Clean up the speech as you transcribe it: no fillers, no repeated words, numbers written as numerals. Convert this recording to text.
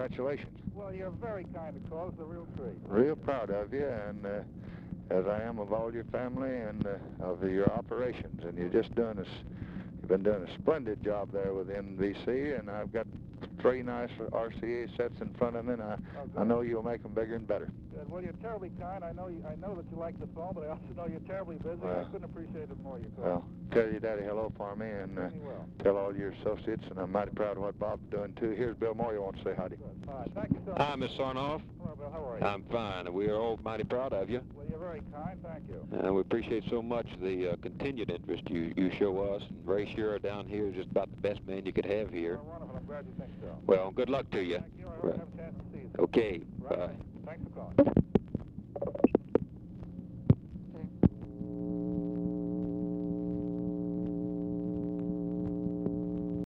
congratulations. Well, you're very kind to call. It's a real treat. Real proud of you, and as I am of all your family and of your operations. And you've been doing a splendid job there with NBC, and I've got 3 nice RCA sets in front of me, and I know you'll make them bigger and better. Good. Well, you're terribly kind. I know that you like the phone, but I also know you're terribly busy. I couldn't appreciate it more. You called. Well, tell your daddy hello for me, and tell all your associates, and I'm mighty proud of what Bob's doing, too. Here's Bill Moyer wants to say howdy. Good. All right. Thank you so much. Hi, Miss Sarnoff. Hello, Bill. How are you? I'm fine. We are all mighty proud of you. Well, you're very kind. Thank you. We appreciate so much the continued interest you show us. And Ray Shearer down here is just about the best man you could have here. Well, wonderful. I'm glad you think so. Well, good luck to you. Thank you. I hope you have a chance to see you. Okay. Right. Bye. Thanks for calling.